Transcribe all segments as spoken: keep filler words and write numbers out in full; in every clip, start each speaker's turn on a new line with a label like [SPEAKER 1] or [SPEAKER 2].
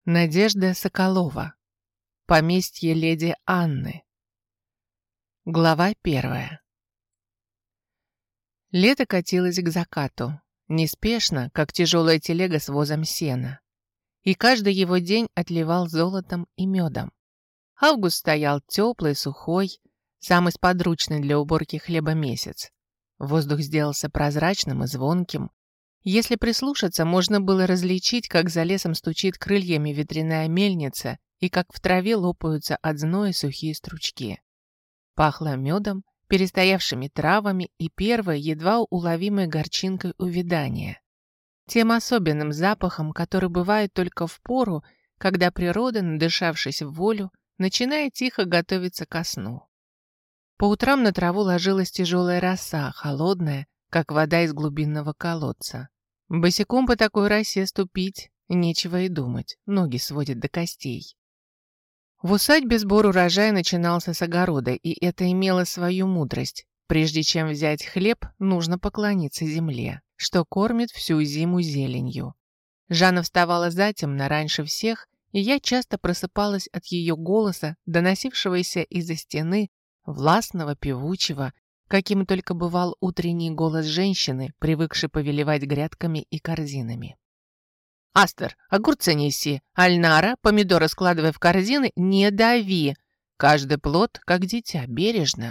[SPEAKER 1] Надежда Соколова. Поместье леди Анны. Глава первая. Лето катилось к закату, неспешно, как тяжелая телега с возом сена. И каждый его день отливал золотом и медом. Август стоял теплый, сухой, самый сподручный для уборки хлеба месяц. Воздух сделался прозрачным и звонким. Если прислушаться, можно было различить, как за лесом стучит крыльями ветряная мельница и как в траве лопаются от зноя сухие стручки. Пахло медом, перестоявшими травами и первой, едва уловимой горчинкой увядания. Тем особенным запахом, который бывает только в пору, когда природа, надышавшись в волю, начинает тихо готовиться ко сну. По утрам на траву ложилась тяжелая роса, холодная, как вода из глубинного колодца. Босиком по такой росе ступить нечего и думать, ноги сводят до костей. В усадьбе сбор урожая начинался с огорода, и это имело свою мудрость. Прежде чем взять хлеб, нужно поклониться земле, что кормит всю зиму зеленью. Жанна вставала затемно раньше всех, и я часто просыпалась от ее голоса, доносившегося из-за стены, властного, певучего, каким только бывал утренний голос женщины, привыкшей повелевать грядками и корзинами. «Астер, огурцы неси! Альнара, помидоры складывай в корзины, не дави! Каждый плод, как дитя, бережно!»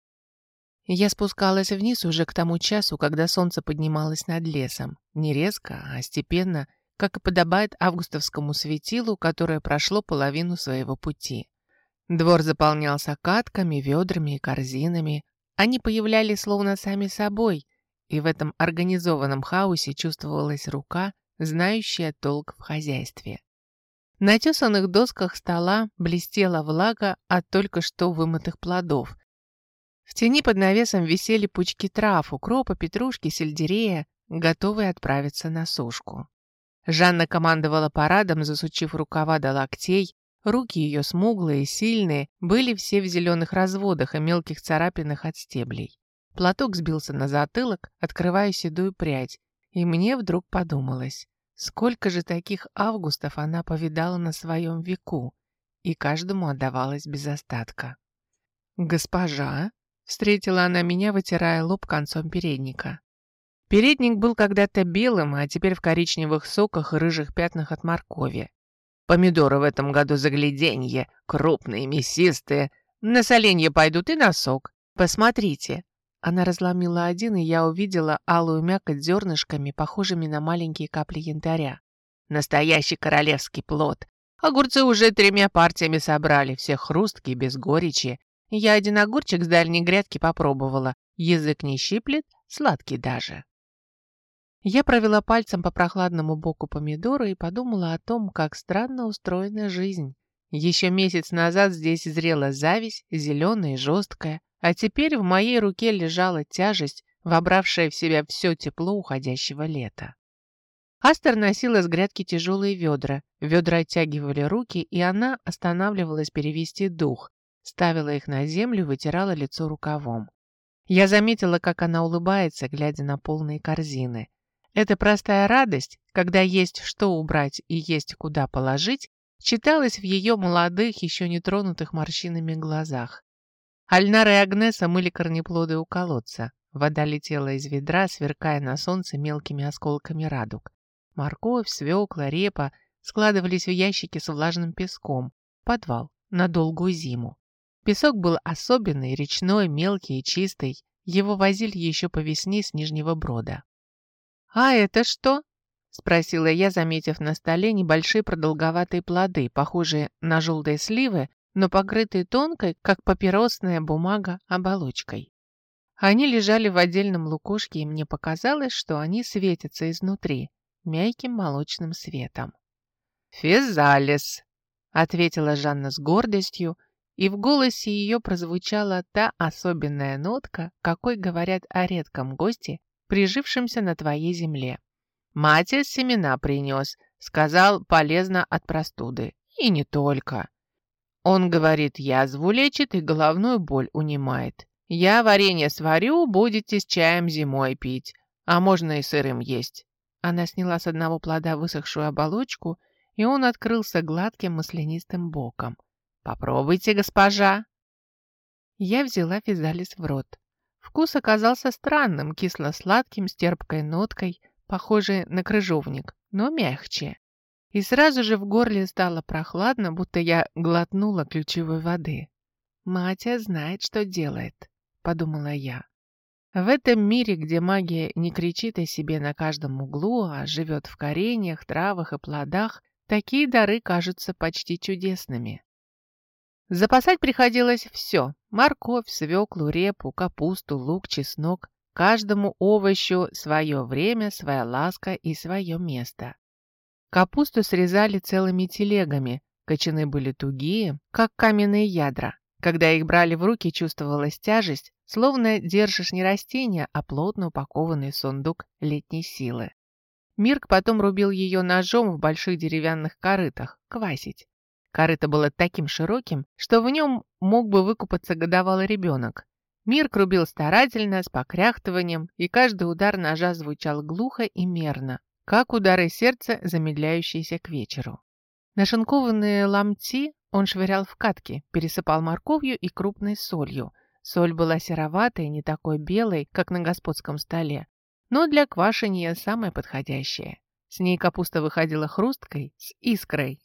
[SPEAKER 1] Я спускалась вниз уже к тому часу, когда солнце поднималось над лесом. Не резко, а степенно, как и подобает августовскому светилу, которое прошло половину своего пути. Двор заполнялся катками, ведрами и корзинами. Они появлялись словно сами собой, и в этом организованном хаосе чувствовалась рука, знающая толк в хозяйстве. На тесаных досках стола блестела влага от только что вымытых плодов. В тени под навесом висели пучки трав, укропа, петрушки, сельдерея, готовые отправиться на сушку. Жанна командовала парадом, засучив рукава до локтей. Руки ее смуглые, сильные, были все в зеленых разводах и мелких царапинах от стеблей. Платок сбился на затылок, открывая седую прядь, и мне вдруг подумалось, сколько же таких августов она повидала на своем веку, и каждому отдавалась без остатка. «Госпожа?» — встретила она меня, вытирая лоб концом передника. Передник был когда-то белым, а теперь в коричневых соках и рыжих пятнах от моркови. Помидоры в этом году загляденье, крупные, мясистые. На соленье пойдут и на сок. Посмотрите. Она разломила один, и я увидела алую мякоть зернышками, похожими на маленькие капли янтаря. Настоящий королевский плод. Огурцы уже тремя партиями собрали, все хрусткие, без горечи. Я один огурчик с дальней грядки попробовала. Язык не щиплет, сладкий даже. Я провела пальцем по прохладному боку помидора и подумала о том, как странно устроена жизнь. Еще месяц назад здесь зрела зависть, зеленая и жесткая, а теперь в моей руке лежала тяжесть, вобравшая в себя все тепло уходящего лета. Астер носила с грядки тяжелые ведра, ведра оттягивали руки, и она останавливалась перевести дух, ставила их на землю, вытирала лицо рукавом. Я заметила, как она улыбается, глядя на полные корзины. Эта простая радость, когда есть что убрать и есть куда положить, читалась в ее молодых, еще не тронутых морщинами глазах. Альнара и Агнеса мыли корнеплоды у колодца. Вода летела из ведра, сверкая на солнце мелкими осколками радуг. Морковь, свекла, репа складывались в ящики с влажным песком. Подвал на долгую зиму. Песок был особенный, речной, мелкий и чистый. Его возили еще по весне с Нижнего Брода. «А это что?» — спросила я, заметив на столе небольшие продолговатые плоды, похожие на желтые сливы, но покрытые тонкой, как папиросная бумага, оболочкой. Они лежали в отдельном лукошке, и мне показалось, что они светятся изнутри мягким молочным светом. «Физалис», — ответила Жанна с гордостью, и в голосе ее прозвучала та особенная нотка, какой говорят о редком госте, прижившимся на твоей земле. Матис семена принес, сказал, полезно от простуды. И не только. Он говорит, язву лечит и головную боль унимает. Я варенье сварю, будете с чаем зимой пить, а можно и сырым есть. Она сняла с одного плода высохшую оболочку и он открылся гладким маслянистым боком. «Попробуйте, госпожа!» Я взяла физалис в рот. Вкус оказался странным, кисло-сладким, с терпкой ноткой, похожей на крыжовник, но мягче. И сразу же в горле стало прохладно, будто я глотнула ключевой воды. «Матя знает, что делает», — подумала я. В этом мире, где магия не кричит о себе на каждом углу, а живет в кореньях, травах и плодах, такие дары кажутся почти чудесными. Запасать приходилось все – морковь, свеклу, репу, капусту, лук, чеснок. Каждому овощу свое время, своя ласка и свое место. Капусту срезали целыми телегами, кочаны были тугие, как каменные ядра. Когда их брали в руки, чувствовалась тяжесть, словно держишь не растение, а плотно упакованный сундук летней силы. Мирк потом рубил ее ножом в больших деревянных корытах, квасить. Корыто было таким широким, что в нем мог бы выкупаться годовалый ребенок. Мирк рубил старательно, с покряхтыванием, и каждый удар ножа звучал глухо и мерно, как удары сердца, замедляющиеся к вечеру. Нашинкованные ломти он швырял в катки, пересыпал морковью и крупной солью. Соль была сероватой, не такой белой, как на господском столе, но для квашения самая подходящая. С ней капуста выходила хрусткой, с искрой.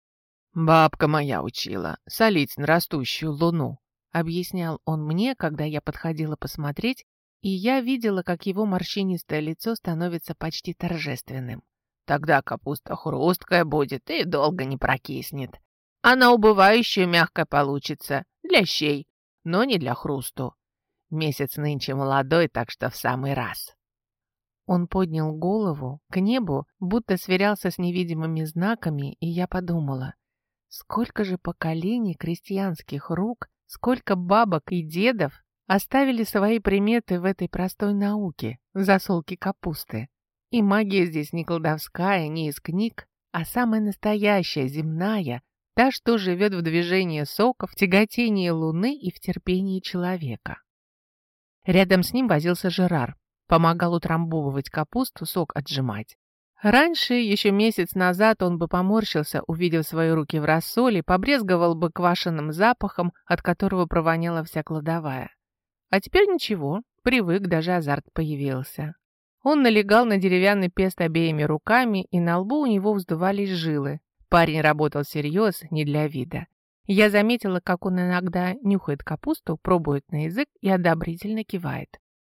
[SPEAKER 1] «Бабка моя учила солить на растущую луну», — объяснял он мне, когда я подходила посмотреть, и я видела, как его морщинистое лицо становится почти торжественным. «Тогда капуста хрусткая будет и долго не прокиснет. Она убывающая мягкая получится, для щей, но не для хрусту. Месяц нынче молодой, так что в самый раз». Он поднял голову к небу, будто сверялся с невидимыми знаками, и я подумала, сколько же поколений крестьянских рук, сколько бабок и дедов оставили свои приметы в этой простой науке, в засолке капусты. И магия здесь не колдовская, не из книг, а самая настоящая, земная, та, что живет в движении сока, в тяготении луны и в терпении человека. Рядом с ним возился Жерар, помогал утрамбовывать капусту, сок отжимать. Раньше, еще месяц назад, он бы поморщился, увидев свои руки в рассоле, побрезговал бы квашеным запахом, от которого провоняла вся кладовая. А теперь ничего, привык, даже азарт появился. Он налегал на деревянный пест обеими руками, и на лбу у него вздувались жилы. Парень работал всерьез, не для вида. Я заметила, как он иногда нюхает капусту, пробует на язык и одобрительно кивает.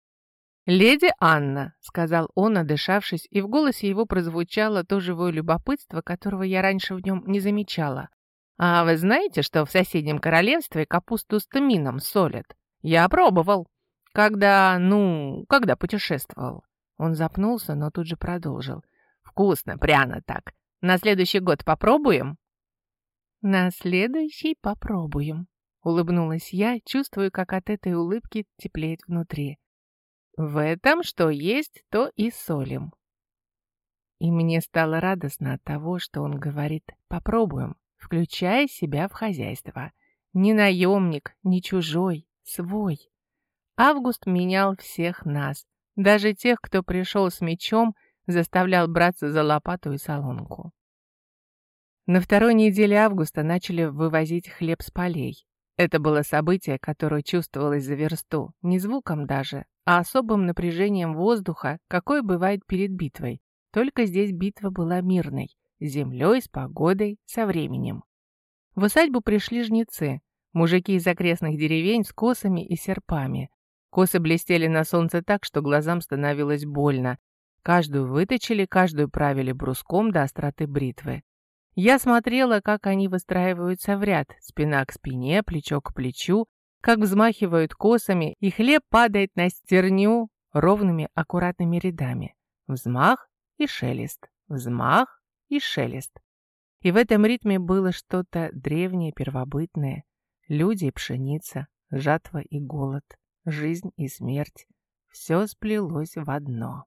[SPEAKER 1] «Леди Анна», — сказал он, отдышавшись, и в голосе его прозвучало то живое любопытство, которого я раньше в нем не замечала. «А вы знаете, что в соседнем королевстве капусту с тмином солят? Я пробовал. Когда, ну, когда путешествовал». Он запнулся, но тут же продолжил. «Вкусно, пряно так. На следующий год попробуем?» «На следующий попробуем», — улыбнулась я, чувствуя, как от этой улыбки теплеет внутри. «В этом что есть, то и солим». И мне стало радостно от того, что он говорит «попробуем», включая себя в хозяйство. Не наемник, не чужой, свой. Август менял всех нас, даже тех, кто пришел с мечом, заставлял браться за лопату и солонку. На второй неделе августа начали вывозить хлеб с полей. Это было событие, которое чувствовалось за версту, не звуком даже, а особым напряжением воздуха, какое бывает перед битвой. Только здесь битва была мирной, с землей, с погодой, со временем. В усадьбу пришли жнецы, мужики из окрестных деревень с косами и серпами. Косы блестели на солнце так, что глазам становилось больно. Каждую выточили, каждую правили бруском до остроты бритвы. Я смотрела, как они выстраиваются в ряд, спина к спине, плечо к плечу, как взмахивают косами, и хлеб падает на стерню ровными аккуратными рядами. Взмах и шелест, взмах и шелест. И в этом ритме было что-то древнее, первобытное. Люди и пшеница, жатва и голод, жизнь и смерть. Все сплелось в одно.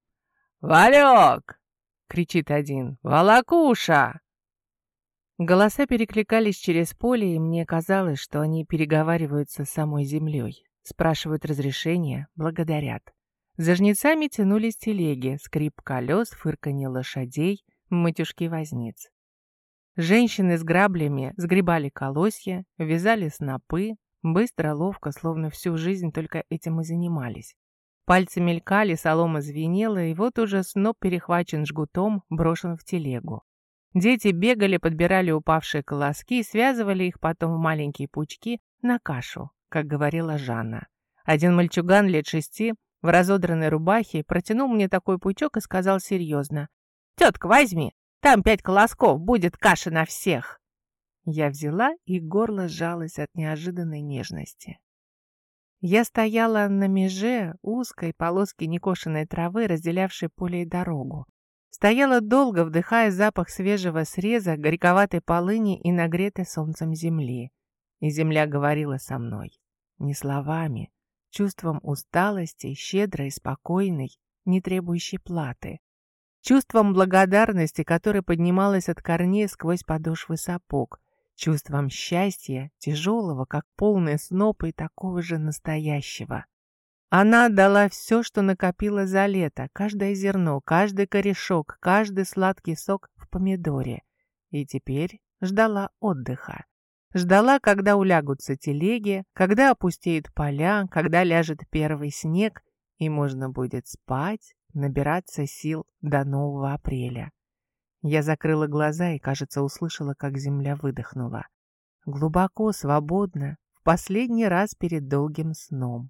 [SPEAKER 1] «Валек!» — кричит один. «Волокуша!» Голоса перекликались через поле, и мне казалось, что они переговариваются с самой землей. Спрашивают разрешения, благодарят. За жнецами тянулись телеги, скрип колес, фырканье лошадей, матюшки возниц. Женщины с граблями сгребали колосья, вязали снопы, быстро, ловко, словно всю жизнь только этим и занимались. Пальцы мелькали, солома звенела, и вот уже сноп перехвачен жгутом, брошен в телегу. Дети бегали, подбирали упавшие колоски и связывали их потом в маленькие пучки на кашу, как говорила Жанна. Один мальчуган лет шести в разодранной рубахе протянул мне такой пучок и сказал серьезно: «Тетка, возьми, там пять колосков, будет каша на всех». Я взяла, и горло сжалось от неожиданной нежности. Я стояла на меже узкой полоски некошенной травы, разделявшей поле и дорогу. Стояла долго, вдыхая запах свежего среза, горьковатой полыни и нагретой солнцем земли. И земля говорила со мной. Не словами, чувством усталости, щедрой, спокойной, не требующей платы. Чувством благодарности, которое поднималось от корней сквозь подошвы сапог. Чувством счастья, тяжелого, как полный сноп, и такого же настоящего. Она отдала все, что накопила за лето, каждое зерно, каждый корешок, каждый сладкий сок в помидоре. И теперь ждала отдыха. Ждала, когда улягутся телеги, когда опустеют поля, когда ляжет первый снег, и можно будет спать, набираться сил до нового апреля. Я закрыла глаза и, кажется, услышала, как земля выдохнула. Глубоко, свободно, в последний раз перед долгим сном.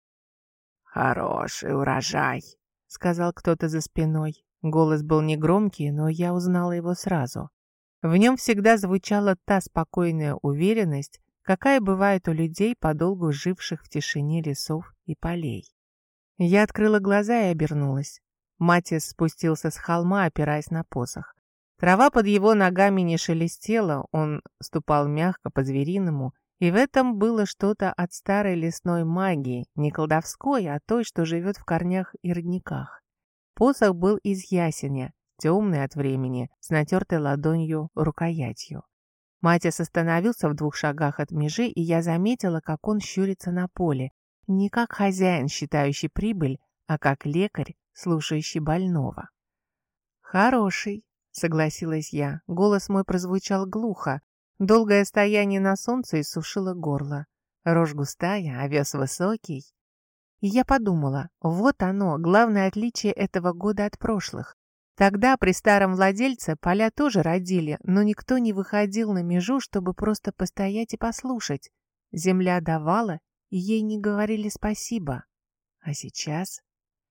[SPEAKER 1] «Хороший урожай», — сказал кто-то за спиной. Голос был негромкий, но я узнала его сразу. В нем всегда звучала та спокойная уверенность, какая бывает у людей, подолгу живших в тишине лесов и полей. Я открыла глаза и обернулась. Матис спустился с холма, опираясь на посох. Трава под его ногами не шелестела, он ступал мягко по-звериному, и в этом было что-то от старой лесной магии, не колдовской, а той, что живет в корнях и родниках. Посох был из ясеня, темный от времени, с натертой ладонью рукоятью. Матис остановился в двух шагах от межи, и я заметила, как он щурится на поле, не как хозяин, считающий прибыль, а как лекарь, слушающий больного. «Хороший», — согласилась я. Голос мой прозвучал глухо. Долгое стояние на солнце иссушило горло. Рожь густая, овес высокий. И я подумала, вот оно, главное отличие этого года от прошлых. Тогда при старом владельце поля тоже родили, но никто не выходил на межу, чтобы просто постоять и послушать. Земля давала, и ей не говорили спасибо. А сейчас...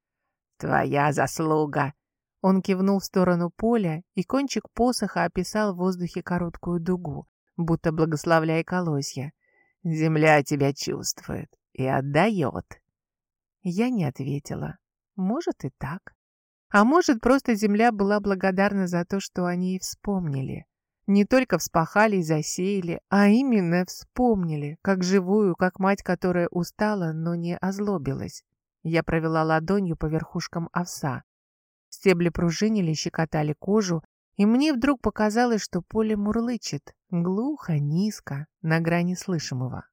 [SPEAKER 1] «Твоя заслуга!» Он кивнул в сторону поля, и кончик посоха описал в воздухе короткую дугу, будто благословляя колосья. «Земля тебя чувствует и отдает». Я не ответила. Может и так. А может, просто земля была благодарна за то, что они ей вспомнили. Не только вспахали и засеяли, а именно вспомнили, как живую, как мать, которая устала, но не озлобилась. Я провела ладонью по верхушкам овса. Стебли пружинили, щекотали кожу, и мне вдруг показалось, что поле мурлычет, глухо, низко, на грани слышимого.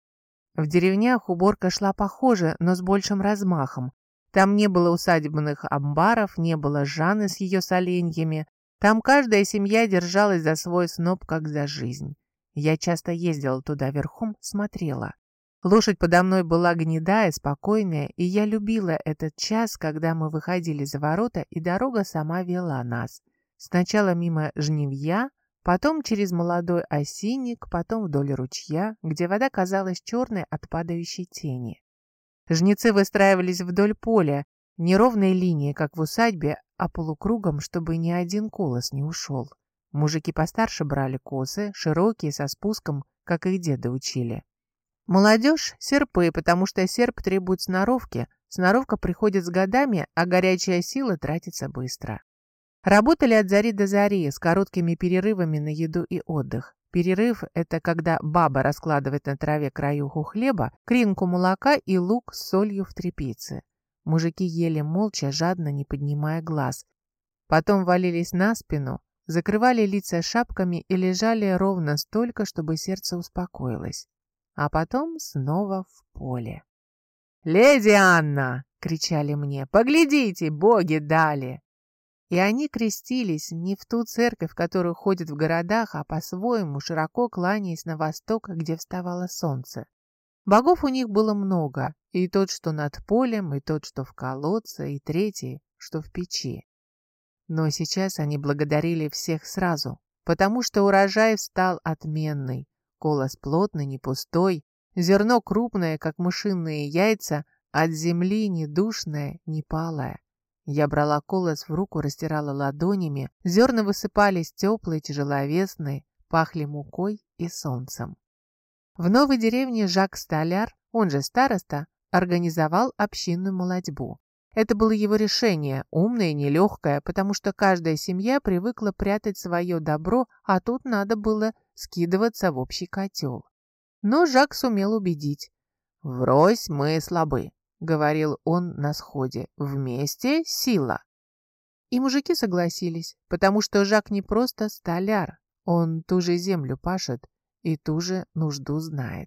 [SPEAKER 1] В деревнях уборка шла похоже, но с большим размахом. Там не было усадебных амбаров, не было Жанны с ее соленьями. Там каждая семья держалась за свой сноп, как за жизнь. Я часто ездила туда верхом, смотрела. Лошадь подо мной была гнедая, спокойная, и я любила этот час, когда мы выходили за ворота, и дорога сама вела нас. Сначала мимо жнивья, потом через молодой осинник, потом вдоль ручья, где вода казалась черной от падающей тени. Жнецы выстраивались вдоль поля, не ровной линией, как в усадьбе, а полукругом, чтобы ни один колос не ушел. Мужики постарше брали косы, широкие, со спуском, как их деды учили. Молодежь — серпы, потому что серп требует сноровки, сноровка приходит с годами, а горячая сила тратится быстро. Работали от зари до зари, с короткими перерывами на еду и отдых. Перерыв — это когда баба раскладывает на траве краюху хлеба, кринку молока и лук с солью в тряпице. Мужики ели молча, жадно, не поднимая глаз. Потом валились на спину, закрывали лица шапками и лежали ровно столько, чтобы сердце успокоилось. А потом снова в поле. «Леди Анна!» — кричали мне. «Поглядите, боги дали!» И они крестились не в ту церковь, в которую ходят в городах, а по-своему, широко кланяясь на восток, где вставало солнце. Богов у них было много, и тот, что над полем, и тот, что в колодце, и третий, что в печи. Но сейчас они благодарили всех сразу, потому что урожай стал отменный, колос плотный, не пустой, зерно крупное, как мышиные яйца, от земли не душное, не палое. Я брала колос в руку, растирала ладонями, зерна высыпались теплые, тяжеловесные, пахли мукой и солнцем. В новой деревне Жак-Столяр, он же староста, организовал общинную молодьбу. Это было его решение, умное и нелегкое, потому что каждая семья привыкла прятать свое добро, а тут надо было скидываться в общий котел. Но Жак сумел убедить. «Врозь мы слабы», — говорил он на сходе, — «вместе сила». И мужики согласились, потому что Жак не просто столяр, он ту же землю пашет и ту же нужду знает.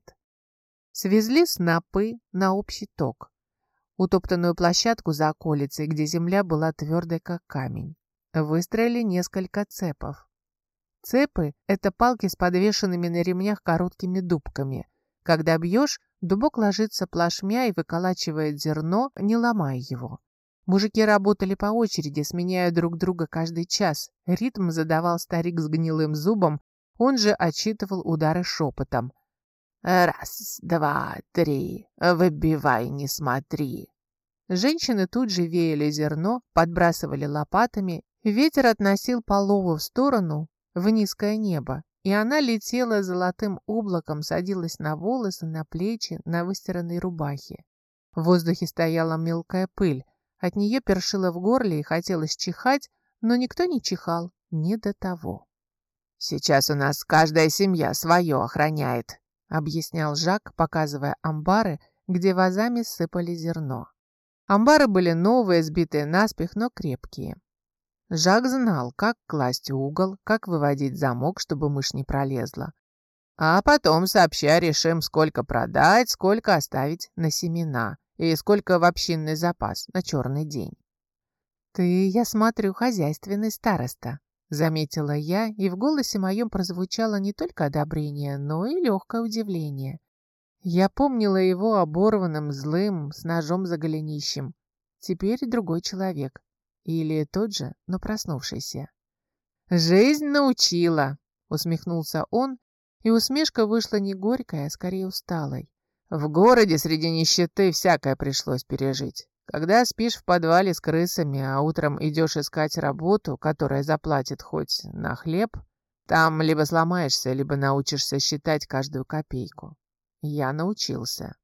[SPEAKER 1] Свезли снопы на общий ток, утоптанную площадку за околицей, где земля была твердой, как камень. Выстроили несколько цепов. Цепы — это палки с подвешенными на ремнях короткими дубками. Когда бьешь, дубок ложится плашмя и выколачивает зерно, не ломая его. Мужики работали по очереди, сменяя друг друга каждый час. Ритм задавал старик с гнилым зубом, он же отсчитывал удары шепотом. «Раз, два, три, выбивай, не смотри». Женщины тут же веяли зерно, подбрасывали лопатами, ветер относил полову в сторону, в низкое небо, и она летела золотым облаком, садилась на волосы, на плечи, на выстиранные рубахи. В воздухе стояла мелкая пыль, от нее першило в горле и хотелось чихать, но никто не чихал, не до того. «Сейчас у нас каждая семья свое охраняет», — объяснял Жак, показывая амбары, где вазами сыпали зерно. Амбары были новые, сбитые наспех, но крепкие. Жак знал, как класть угол, как выводить замок, чтобы мышь не пролезла. А потом сообща решим, сколько продать, сколько оставить на семена и сколько в общинный запас на черный день. «Ты, я смотрю, хозяйственный староста», — заметила я, и в голосе моем прозвучало не только одобрение, но и легкое удивление. Я помнила его оборванным, злым, с ножом за голенищем. Теперь другой человек. Или тот же, но проснувшийся. «Жизнь научила», — усмехнулся он, и усмешка вышла не горькой, а скорее усталой. «В городе среди нищеты всякое пришлось пережить. Когда спишь в подвале с крысами, а утром идешь искать работу, которая заплатит хоть на хлеб, там либо сломаешься, либо научишься считать каждую копейку. Я научился».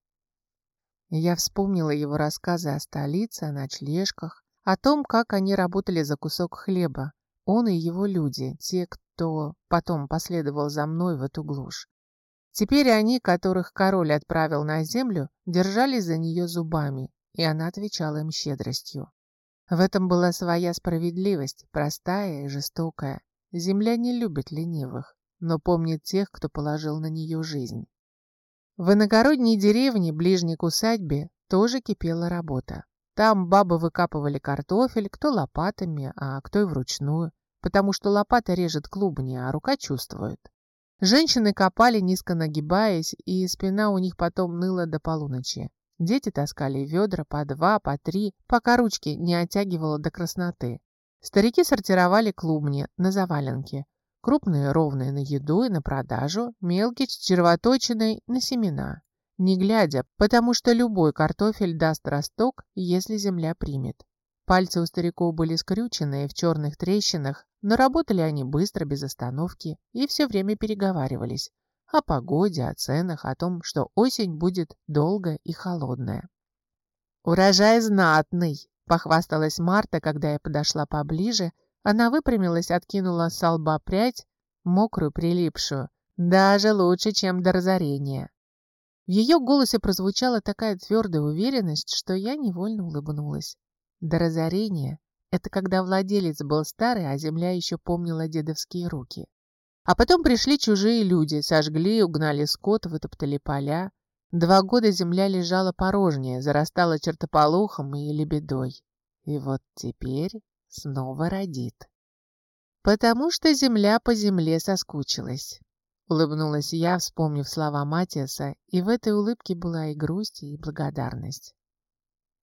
[SPEAKER 1] Я вспомнила его рассказы о столице, о ночлежках, о том, как они работали за кусок хлеба, он и его люди, те, кто потом последовал за мной в эту глушь. Теперь они, которых король отправил на землю, держались за нее зубами, и она отвечала им щедростью. В этом была своя справедливость, простая и жестокая. Земля не любит ленивых, но помнит тех, кто положил на нее жизнь. В иногородней деревне, ближней к усадьбе, тоже кипела работа. Там бабы выкапывали картофель, кто лопатами, а кто и вручную, потому что лопата режет клубни, а рука чувствует. Женщины копали, низко нагибаясь, и спина у них потом ныла до полуночи. Дети таскали ведра по два, по три, пока ручки не оттягивало до красноты. Старики сортировали клубни на заваленке. Крупные ровные на еду и на продажу, мелкие с червоточиной на семена. Не глядя, потому что любой картофель даст росток, если земля примет. Пальцы у стариков были скрюченные в черных трещинах, но работали они быстро, без остановки, и все время переговаривались о погоде, о ценах, о том, что осень будет долгая и холодная. «Урожай знатный», — похвасталась Марта, когда я подошла поближе. Она выпрямилась, откинула со лба прядь, мокрую, прилипшую, даже лучше, чем до разорения. В ее голосе прозвучала такая твердая уверенность, что я невольно улыбнулась. До разорения — это когда владелец был старый, а земля еще помнила дедовские руки. А потом пришли чужие люди, сожгли, угнали скот, вытоптали поля. Два года земля лежала порожняя, зарастала чертополохом и лебедой. И вот теперь снова родит. Потому что земля по земле соскучилась. Улыбнулась я, вспомнив слова Матиаса, и в этой улыбке была и грусть, и благодарность.